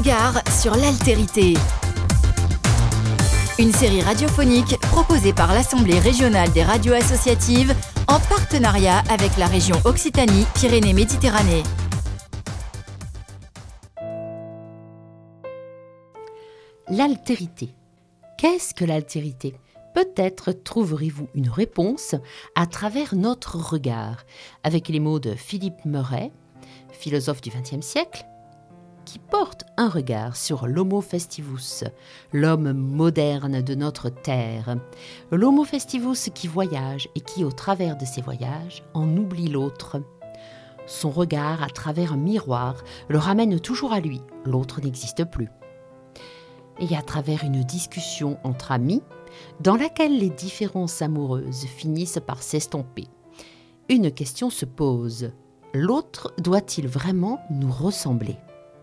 Regard sur l'altérité. Une série radiophonique proposée par l'Assemblée régionale des radios associatives en partenariat avec la région Occitanie-Pyrénées-Méditerranée. L'altérité. Qu'est-ce que l'altérité ? Peut-être trouverez-vous une réponse à travers notre regard, avec les mots de Philippe Meuret, philosophe du XXe siècle, qui porte un regard sur l'homo festivus, l'homme moderne de notre terre. L'homo festivus qui voyage et qui, au travers de ses voyages, en oublie l'autre. Son regard, à travers un miroir, le ramène toujours à lui, l'autre n'existe plus. Et à travers une discussion entre amis, dans laquelle les différences amoureuses finissent par s'estomper, une question se pose. L'autre doit-il vraiment nous ressembler ?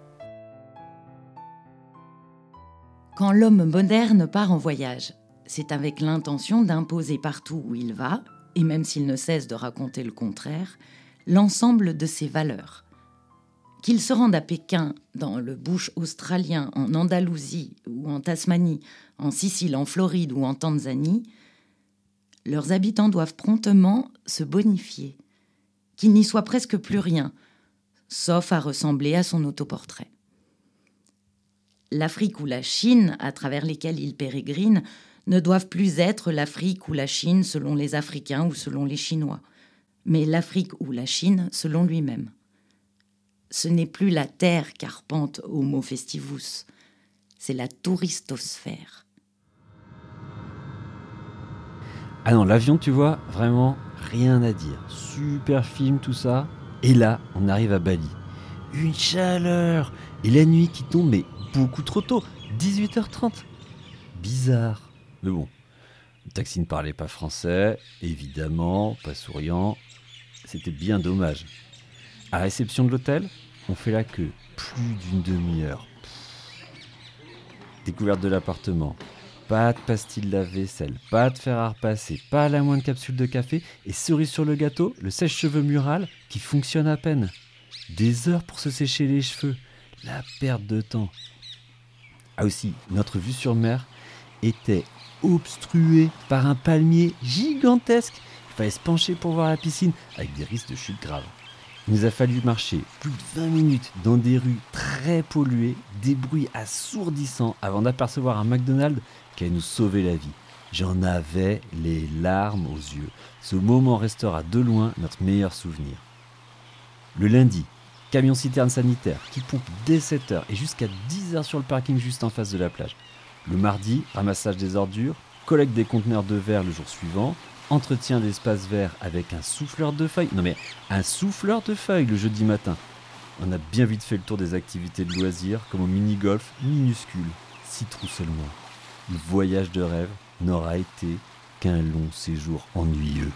Quand l'homme moderne part en voyage, c'est avec l'intention d'imposer partout où il va, et même s'il ne cesse de raconter le contraire, l'ensemble de ses valeurs. Qu'il se rende à Pékin, dans le bush australien, en Andalousie ou en Tasmanie, en Sicile, en Floride ou en Tanzanie, leurs habitants doivent promptement se bonifier, qu'il n'y soit presque plus rien, sauf à ressembler à son autoportrait. L'Afrique ou la Chine, à travers lesquelles ils pérégrinent, ne doivent plus être l'Afrique ou la Chine selon les Africains ou selon les Chinois, mais l'Afrique ou la Chine selon lui-même. Ce n'est plus la terre qu'arpente Homo festivus, c'est la touristosphère. Ah non, l'avion, tu vois, vraiment rien à dire. Super film, tout ça. Et là, on arrive à Bali. Une chaleur. Et la nuit qui tombe, mais beaucoup trop tôt. 18h30. Bizarre. Mais bon, le taxi ne parlait pas français. Évidemment, pas souriant. C'était bien dommage. À la réception de l'hôtel, on fait la queue. Plus d'une demi-heure. Découverte de l'appartement. Pas de pastilles de lave-vaisselle, pas de fer à repasser, pas la moindre capsule de café et cerise sur le gâteau, le sèche-cheveux mural qui fonctionne à peine. Des heures pour se sécher les cheveux. La perte de temps. Ah aussi, notre vue sur mer était obstruée par un palmier gigantesque. Il fallait se pencher pour voir la piscine avec des risques de chute grave. Il nous a fallu marcher plus de 20 minutes dans des rues très polluées, des bruits assourdissants avant d'apercevoir un McDonald's qui allait nous sauver la vie. J'en avais les larmes aux yeux. Ce moment restera de loin notre meilleur souvenir. Le lundi, camion-citerne sanitaire qui pompe dès 7h et jusqu'à 10h sur le parking juste en face de la plage. Le mardi, ramassage des ordures, collecte des conteneurs de verre le jour suivant, entretien d'espace vert avec un souffleur de feuilles. Non mais un souffleur de feuilles le jeudi matin. On a bien vite fait le tour des activités de loisirs comme au mini-golf minuscule. 6 trous seulement. Le voyage de rêve n'aura été qu'un long séjour ennuyeux.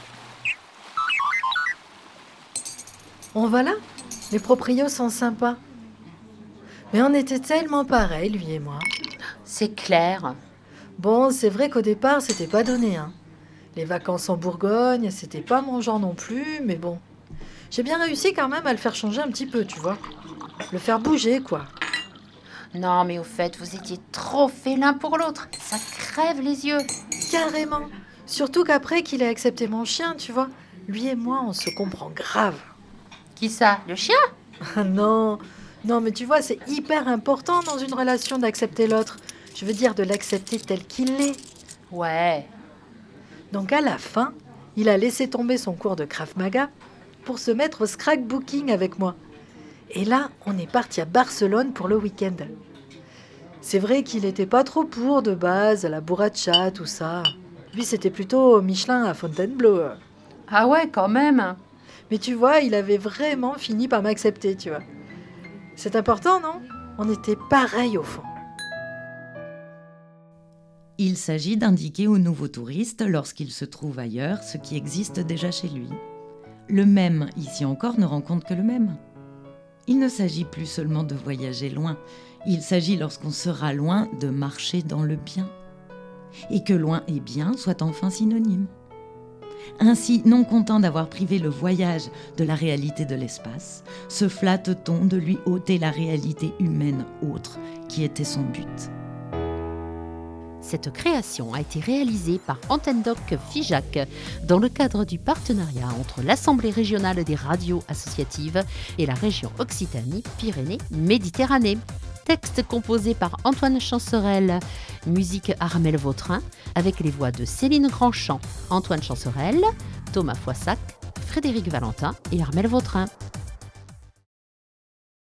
On va là ? Les proprios sont sympas. Mais on était tellement pareils, lui et moi. C'est clair. Bon, c'est vrai qu'au départ, c'était pas donné, hein. Les vacances en Bourgogne, c'était pas mon genre non plus, mais bon. J'ai bien réussi quand même à le faire changer un petit peu, tu vois. Le faire bouger, quoi. Non, mais au fait, vous étiez trop faits l'un pour l'autre. Ça crève les yeux. Carrément. Surtout qu'après qu'il ait accepté mon chien, tu vois. Lui et moi, on se comprend grave. Qui ça ? Le chien ? Ah non, mais tu vois, c'est hyper important dans une relation d'accepter l'autre. Je veux dire de l'accepter tel qu'il est. Ouais. Donc à la fin, il a laissé tomber son cours de Krav Maga pour se mettre au scrapbooking avec moi. Et là, on est parti à Barcelone pour le week-end. C'est vrai qu'il n'était pas trop pour de base, la burracha, tout ça. Lui, c'était plutôt Michelin à Fontainebleau. Ah ouais, quand même. Mais tu vois, il avait vraiment fini par m'accepter, tu vois. C'est important, non ? On était pareil au fond. Il s'agit d'indiquer aux nouveaux touristes, lorsqu'ils se trouvent ailleurs, ce qui existe déjà chez lui. Le même, ici encore, ne rencontre que le même. Il ne s'agit plus seulement de voyager loin. Il s'agit, lorsqu'on sera loin, de marcher dans le bien. Et que loin et bien soient enfin synonymes. Ainsi, non content d'avoir privé le voyage de la réalité de l'espace, se flatte-t-on de lui ôter la réalité humaine autre, qui était son but. Cette création a été réalisée par Antenne Doc Figeac dans le cadre du partenariat entre l'Assemblée régionale des radios associatives et la région Occitanie-Pyrénées-Méditerranée. Texte composé par Antoine Chancerelle, musique Armel Vautrin, avec les voix de Céline Grandchamp, Antoine Chancerelle, Thomas Foissac, Frédéric Valentin et Armel Vautrin.